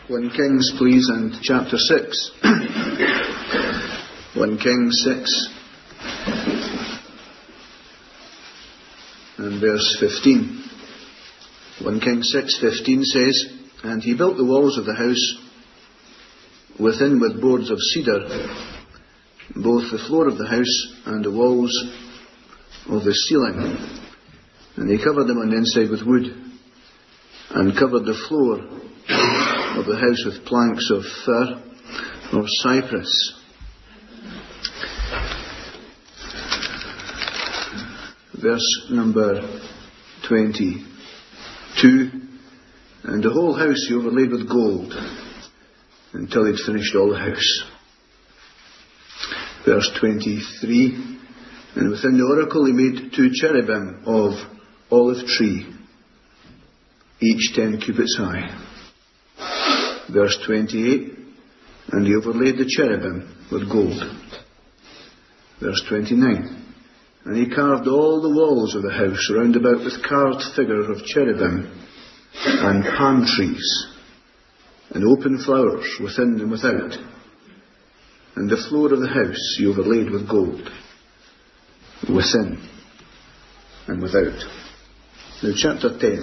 1 Kings, please, and chapter 6. 1 Kings 6 and verse 15. 1 Kings 6:15 says, "And he built the walls of the house within with boards of cedar, both the floor of the house and the walls of the ceiling. And he covered them on the inside with wood, and covered the floor of the house with planks of fir or cypress." Verse number 22. "And the whole house he overlaid with gold, until he'd finished all the house." Verse 23. "And within the oracle he made 2 cherubim of olive tree, each 10 cubits high." Verse 28. "And he overlaid the cherubim with gold." Verse 29. "And he carved all the walls of the house round about with carved figures of cherubim and palm trees, and open flowers within and without. And the floor of the house he overlaid with gold, within and without." Now chapter 10.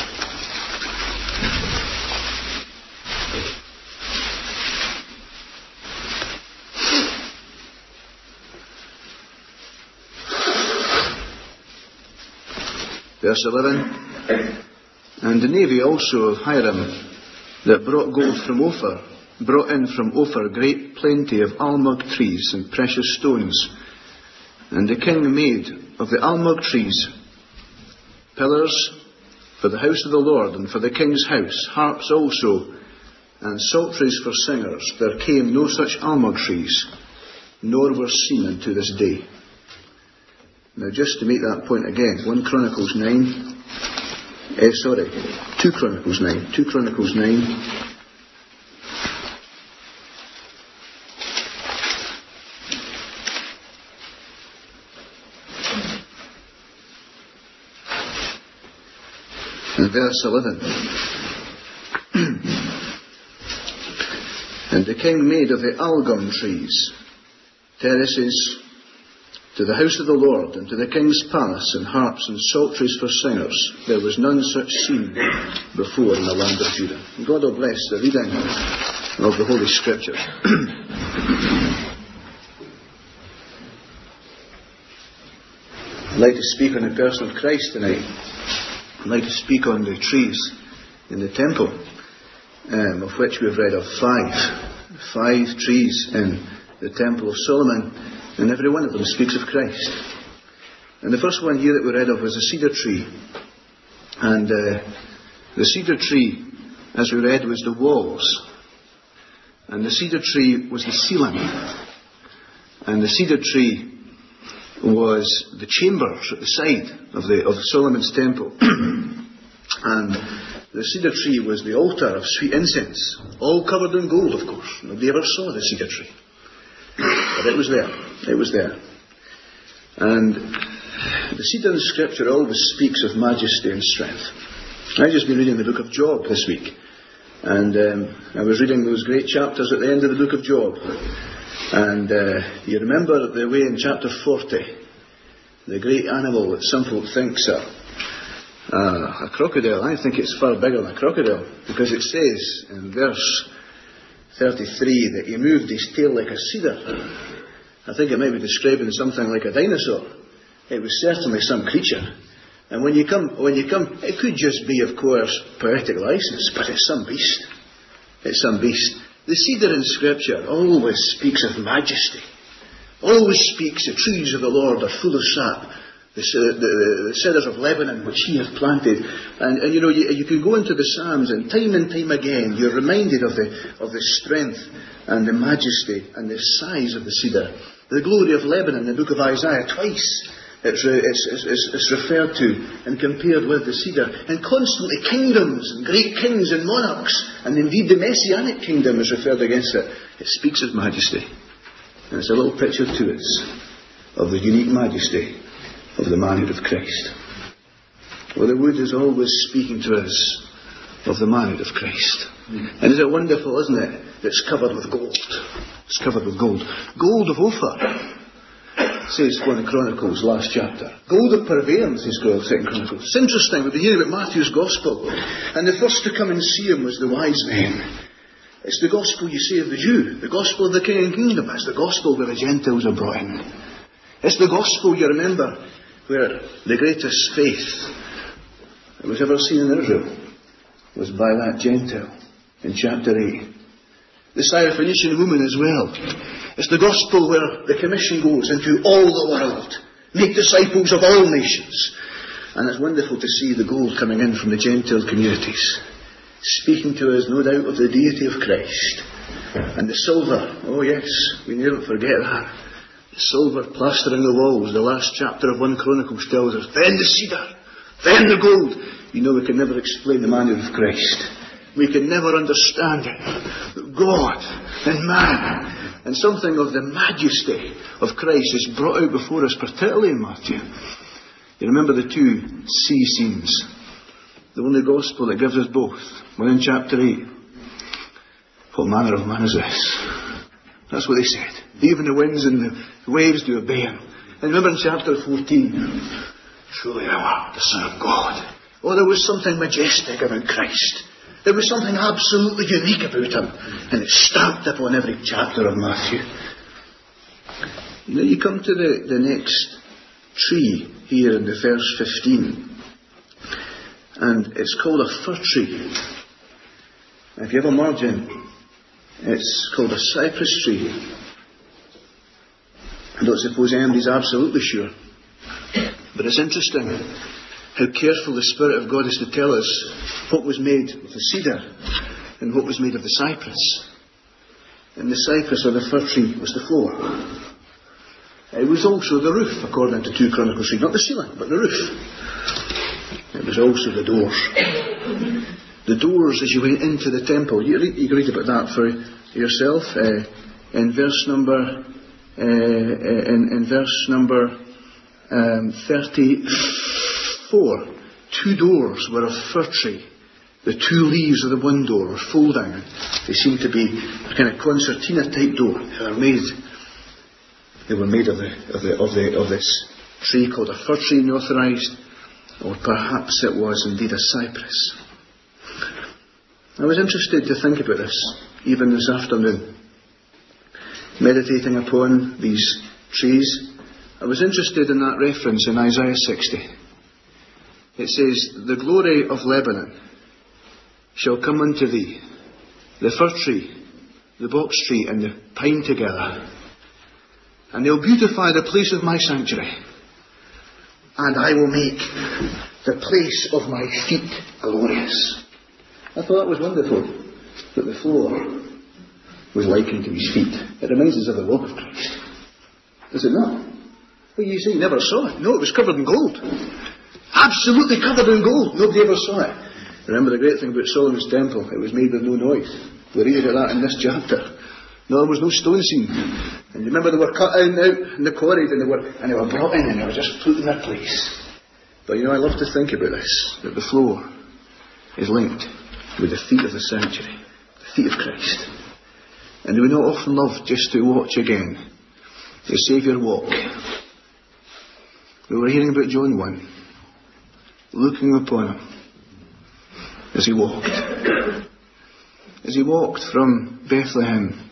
Verse 11. "And the navy also of Hiram, that brought gold from Ophir, brought in from Ophir great plenty of almug trees and precious stones. And the king made of the almug trees pillars for the house of the Lord and for the king's house, harps also, and psalteries for singers. There came no such almug trees, nor were seen unto this day." Now just to make that point again, 2 Chronicles 9. And verse 11. "And the king made of the algum trees terraces to the house of the Lord, and to the king's palace, and harps and psalteries for singers. There was none such seen before in the land of Judah." And God will bless the reading of the Holy Scriptures. I'd like to speak on the person of Christ tonight. I'd like to speak on the trees in the temple, of which we've read of 5. 5 trees in the temple of Solomon. And every one of them speaks of Christ. And the first one here that we read of was a cedar tree. And the cedar tree, as we read, was the walls. And the cedar tree was the ceiling. And the cedar tree was the chambers at the side of Solomon's temple. And the cedar tree was the altar of sweet incense, all covered in gold, of course. Nobody ever saw the cedar tree. But it was there. It was there. And the cedar in Scripture always speaks of majesty and strength. I've just been reading the book of Job this week. And I was reading those great chapters at the end of the book of Job. And you remember the way in chapter 40, the great animal that some folk think's a crocodile. I think it's far bigger than a crocodile. Because it says in verse 33 that he moved his tail like a cedar. I think it might be describing something like a dinosaur. It was certainly some creature. And when you come, it could just be, of course, poetic license, but it's some beast. It's some beast. The cedar in Scripture always speaks of majesty. Always speaks, the trees of the Lord are full of sap. The cedars of Lebanon, which he hath planted. And you know, you can go into the Psalms, and time again, you're reminded of the strength and the majesty and the size of the cedar. The glory of Lebanon, in the book of Isaiah, twice it's referred to and compared with the cedar. And constantly kingdoms and great kings and monarchs, and indeed the Messianic kingdom is referred against it. It speaks of majesty. And it's a little picture to us of the unique majesty of the manhood of Christ. Well, the wood is always speaking to us of the manhood of Christ. And is it wonderful, isn't it? It's covered with gold. It's covered with gold. Gold of Ophir, says 1 Chronicles, last chapter. Gold of purveyance, says 2 Chronicles. It's interesting, we've been hearing about Matthew's Gospel, and the first to come and see him was the wise men. It's the Gospel, you say, of the Jew, the Gospel of the King and Kingdom. It's the Gospel where the Gentiles are brought in. It's the Gospel, you remember, where the greatest faith that was ever seen in Israel was by that Gentile in chapter 8. The Syrophoenician woman as well. It's the Gospel where the commission goes into all the world. Make disciples of all nations. And it's wonderful to see the gold coming in from the Gentile communities, speaking to us, no doubt, of the deity of Christ. And the silver, oh yes, we needn't forget that. The silver plastering the walls, the last chapter of 1 Chronicles tells us, then the cedar, then the gold. You know, we can never explain the manhood of Christ. We can never understand it. God and man, and something of the majesty of Christ is brought out before us, particularly in Matthew. You remember the two sea scenes. The only Gospel that gives us both. One in chapter 8. What manner of man is this? That's what they said. Even the winds and the waves do obey him. And remember in chapter 14, truly thou art the Son of God. Oh, there was something majestic about Christ. There was something absolutely unique about him. And it's stamped upon every chapter of Matthew. You know, you come to the next tree here in the verse 15. And it's called a fir tree. And if you have a margin, it's called a cypress tree. I don't suppose anybody's absolutely sure. But it's interesting how careful the Spirit of God is to tell us what was made of the cedar and what was made of the cypress. And the cypress or the fir tree was the floor. It was also the roof, according to 2 Chronicles 3. Not the ceiling, but the roof. It was also the doors. The doors as you went into the temple. You can read about that for yourself. In verse number 34, 2 doors were of fir tree. The 2 leaves of the one door were folding. They seemed to be a kind of concertina type door. They were made of this tree called a fir tree in the Authorised, or perhaps it was indeed a cypress. I was interested to think about this, even this afternoon, meditating upon these trees. I was interested in that reference in Isaiah 60. It says, the glory of Lebanon shall come unto thee, the fir tree, the box tree, and the pine together, and they'll beautify the place of my sanctuary, and I will make the place of my feet glorious. I thought that was wonderful, that the floor was likened to his feet. It reminds us of the walk of Christ. Does it not? Well, you say you never saw it. No, it was covered in gold. Absolutely covered in gold. Nobody ever saw it. Remember the great thing about Solomon's temple? It was made with no noise. We read about that in this chapter. No, there was no stone seen. And you remember they were cut out and they quarried and they were brought in and they were just put in their place. But you know, I love to think about this, that the floor is linked with the feet of the sanctuary, the feet of Christ. And do we not often love just to watch again the Saviour walk? We were hearing about John 1, looking upon him as he walked. As he walked from Bethlehem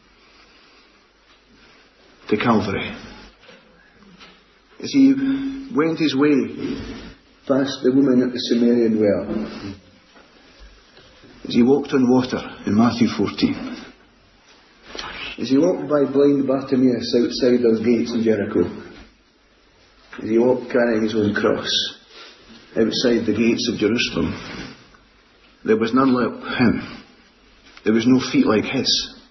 to Calvary. As he went his way past the woman at the Samaritan well. As he walked on water in Matthew 14. As he walked by blind Bartimaeus outside those gates in Jericho. As he walked carrying his own cross outside the gates of Jerusalem. There was none like him. There was no feet like his.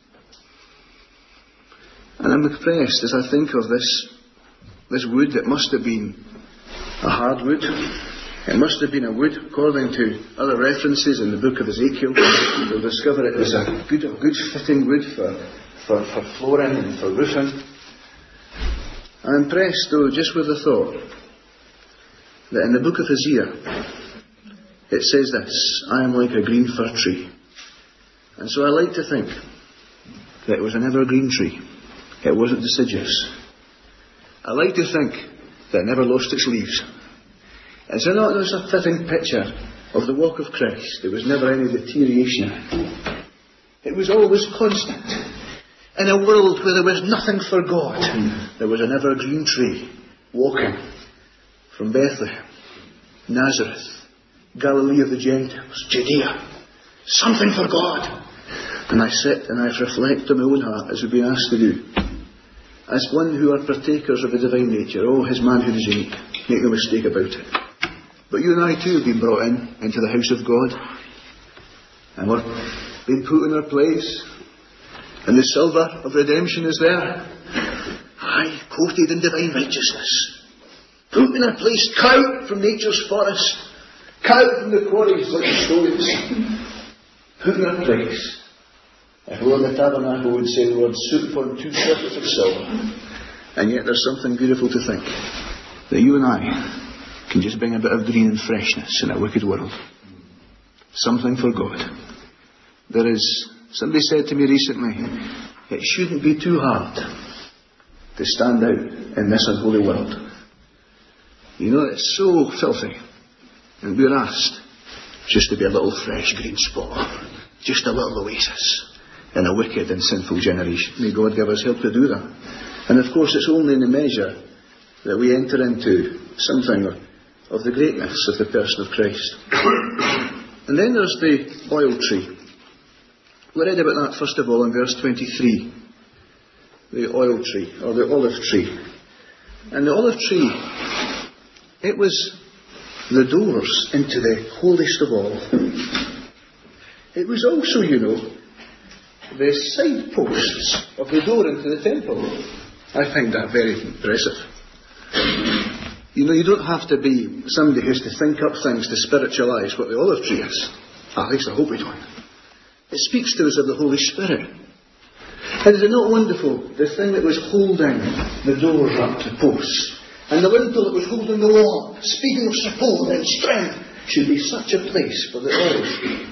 And I'm impressed as I think of this wood that must have been a hard wood. It must have been a wood, according to other references in the book of Ezekiel. You'll discover it was a good fitting wood for flooring and for roofing. I'm impressed, though, just with the thought that in the book of Hosea, it says this: I am like a green fir tree. And so I like to think that it was an evergreen tree. It wasn't deciduous. I like to think that it never lost its leaves. Is there not a fitting picture of the walk of Christ? There was never any deterioration in it. It was always constant. In a world where there was nothing for God, there was an evergreen tree walking from Bethlehem, Nazareth, Galilee of the Gentiles, Judea. Something for God. And I sit and I reflect on my own heart, as we've been asked to do. As one who are partakers of the divine nature. Oh, his manhood is unique. Make no mistake about it. But you and I too have been brought into the house of God. And we're being put in our place. And the silver of redemption is there. Aye, coated in divine righteousness. Put in our place, cut from nature's forest. Cut from the quarries like the stones. Put in our place. If we were in the tabernacle, we would say the word soup for 2 shekels of silver. And yet there's something beautiful to think that you and I can just bring a bit of green and freshness in a wicked world. Something for God. Somebody said to me recently, it shouldn't be too hard to stand out in this unholy world. You know, it's so filthy. And we're asked just to be a little fresh green spot. Just a little oasis in a wicked and sinful generation. May God give us help to do that. And of course it's only in the measure that we enter into something of the greatness of the person of Christ. And then there's the oil tree. We read about that first of all in verse 23. The oil tree, or the olive tree. And the olive tree, it was the doors into the holiest of all. It was also, you know, the side posts of the door into the temple. I find that very impressive. You know, you don't have to be somebody who has to think up things to spiritualise what the olive tree is. At least I hope we don't. It speaks to us of the Holy Spirit. And is it not wonderful, the thing that was holding the doors up to posts, and the lintel that was holding the wall, speaking of support and strength, should be such a place for the olive tree.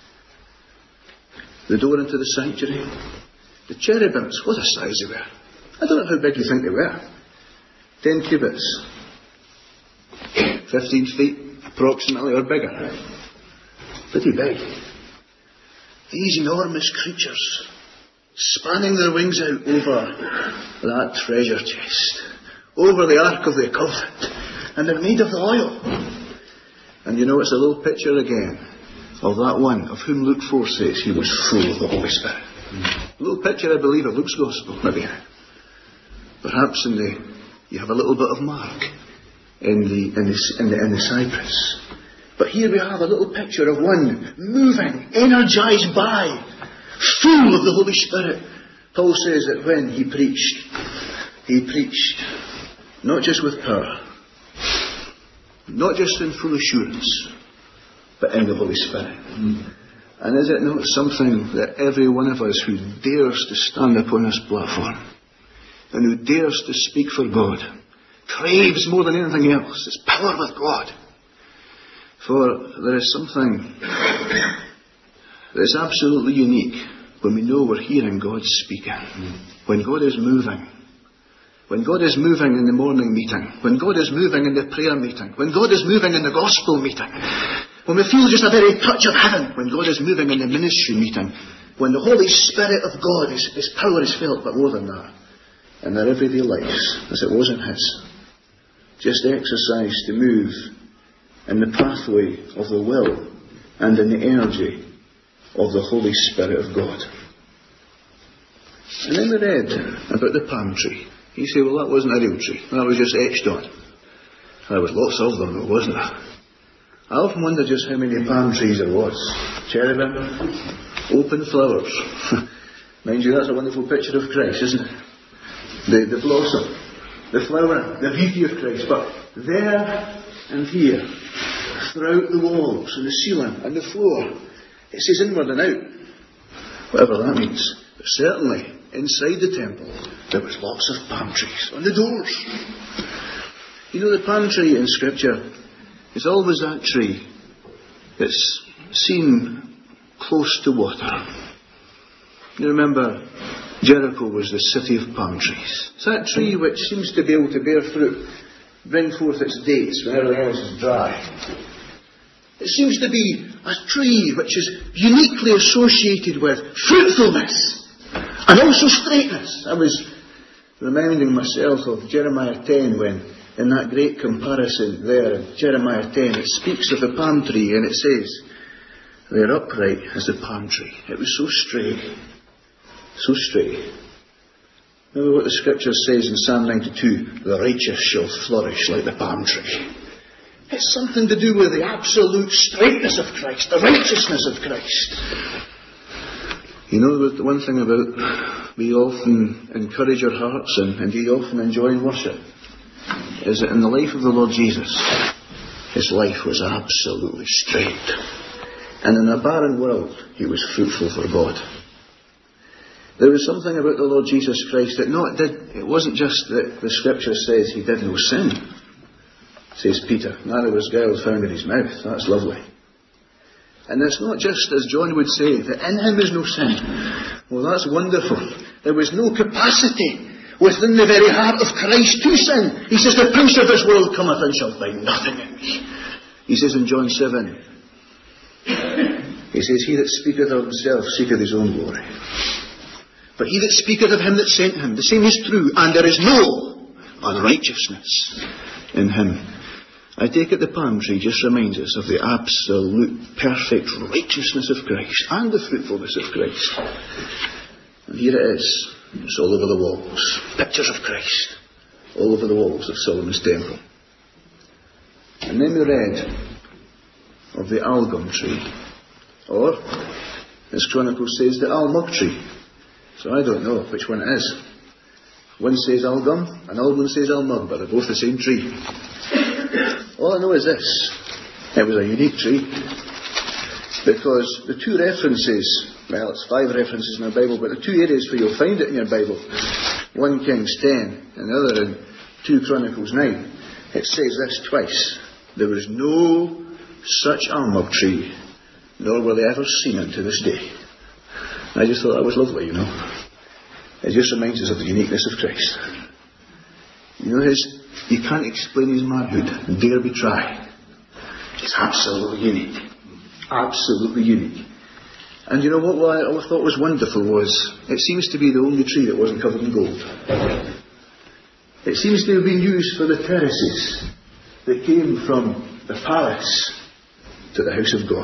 The door into the sanctuary. The cherubims, what a size they were. I don't know how big you think they were. 10 cubits. 15 feet, approximately, or bigger. Pretty big. These enormous creatures, spanning their wings out over that treasure chest, over the Ark of the Covenant, and they're made of the oil. And you know, it's a little picture again of that one of whom Luke 4 says he was full of the Holy Spirit. A little picture, I believe, of Luke's Gospel, maybe. Perhaps you have a little bit of Mark in the cypress. But here we have a little picture of one moving, energized by, full of the Holy Spirit. Paul says that when he preached not just with power, not just in full assurance, but in the Holy Spirit. And is it not something that every one of us who dares to stand upon this platform and who dares to speak for God craves more than anything else? It's power with God. For there is something that is absolutely unique when we know we're hearing God speaking. When God is moving. When God is moving in the morning meeting. When God is moving in the prayer meeting. When God is moving in the gospel meeting. When we feel just a very touch of heaven. When God is moving in the ministry meeting. When the Holy Spirit of God, His power is felt, but more than that, in their everyday lives, as it was in His. Just exercise to move in the pathway of the will and in the energy of the Holy Spirit of God. And then we read about the palm tree. You say, well, that wasn't a real tree. That was just etched on. There was lots of them, wasn't there? I often wonder just how many palm trees there was. Cherubim, open flowers. Mind you, that's a wonderful picture of Christ, isn't it? The blossom, the flower, the beauty of Christ. But there and here, throughout the walls and the ceiling and the floor, it says inward and out. Whatever that means. But certainly, inside the temple, there was lots of palm trees on the doors. You know, the palm tree in Scripture is always that tree It's seen close to water. You remember, Jericho was the city of palm trees. It's that tree which seems to be able to bear fruit, bring forth its dates when everything else is dry. It seems to be a tree which is uniquely associated with fruitfulness and also straightness. I was reminding myself of Jeremiah 10 when, in that great comparison there in Jeremiah 10, it speaks of the palm tree and it says, they're upright as the palm tree. It was so straight. So straight. Remember what the scripture says in Psalm 92, the righteous shall flourish like the palm tree. It's something to do with the absolute straightness of Christ, the righteousness of Christ. You know the one thing about we often encourage our hearts and indeed often enjoy in worship is that in the life of the Lord Jesus, his life was absolutely straight. And in a barren world, he was fruitful for God. There was something about the Lord Jesus Christ that it wasn't just that the scripture says he did no sin. Says Peter, neither was guile found in his mouth. That's lovely. And it's not just, as John would say, that in him is no sin. Well, that's wonderful. There was no capacity within the very heart of Christ to sin. He says, the prince of this world cometh and shall find nothing in me. He says in John 7, he says, he that speaketh of himself seeketh his own glory. But he that speaketh of him that sent him, the same is true, and there is no unrighteousness in him. I take it the palm tree just reminds us of the absolute, perfect righteousness of Christ and the fruitfulness of Christ. And here it is. It's all over the walls. Pictures of Christ. All over the walls of Solomon's temple. And then we read of the algum tree. Or, as Chronicles says, the almug tree. So I don't know which one it is. One says algum, and another one says almug, but they're both the same tree. All I know is this. It was a unique tree. Because the two references, well, it's 5 references in the Bible, but the 2 areas where you'll find it in your Bible, 1 Kings 10 and the other in 2 Chronicles 9, it says this twice. There was no such almug tree, nor were they ever seen unto this day. I just thought that was lovely, you know. It just reminds us of the uniqueness of Christ. You know, you can't explain his manhood, dare be tried. It's absolutely unique. Absolutely unique. And you know what I thought was wonderful was, it seems to be the only tree that wasn't covered in gold. It seems to have been used for the terraces that came from the palace to the house of God.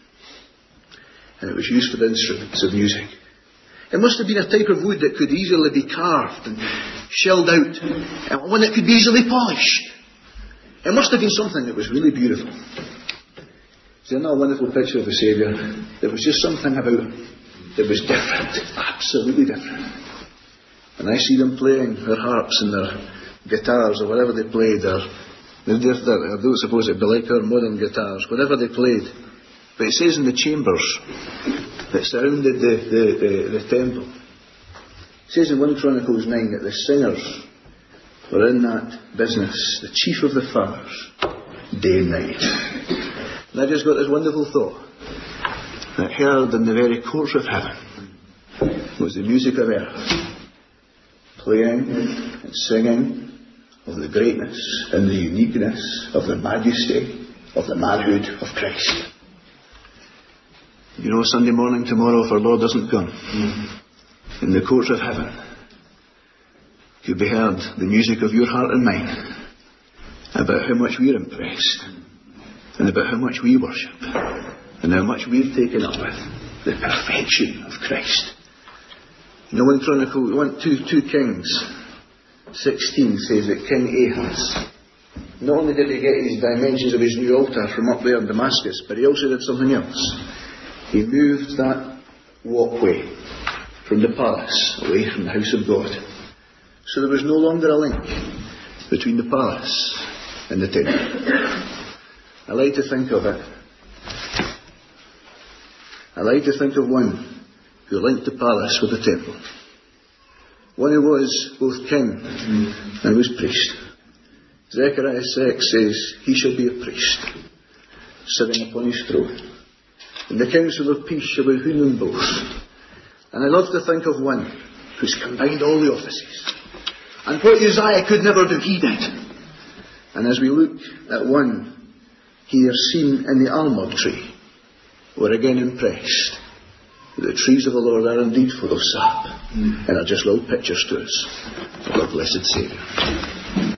And it was used for the instruments of music. It must have been a type of wood that could easily be carved and shelled out, and one that could be easily polished. It must have been something that was really beautiful. Isn't that a wonderful picture of the Saviour? There was just something about him that was different, absolutely different. And I see them playing their harps and their guitars or whatever they played, I don't suppose it'd be like our modern guitars, whatever they played. But it says in the chambers that surrounded the temple, it says in 1 Chronicles 9 that the singers were in that business, the chief of the fathers, day and night. And I just got this wonderful thought that heard in the very courts of heaven was the music of earth, playing and singing of the greatness and the uniqueness of the majesty of the manhood of Christ. You know, Sunday morning tomorrow, if our Lord doesn't come, in the courts of heaven, could be heard the music of your heart and mine about how much we're impressed and about how much we worship and how much we've taken up with the perfection of Christ. You know, in Chronicles 2 Kings 16 says that King Ahaz, not only did he get his dimensions of his new altar from up there in Damascus, but he also did something else. He moved that walkway from the palace away from the house of God. So there was no longer a link between the palace and the temple. I like to think of it. I like to think of one who linked the palace with the temple. One who was both king and was priest. Zechariah 6 says, he shall be a priest sitting upon his throne. In the council of peace shall we win them both. And I love to think of one who's combined all the offices. And what Uzziah could never do, he did. And as we look at one here seen in the almond tree, we're again impressed that the trees of the Lord are indeed full of sap and are just little pictures to us of our blessed Saviour.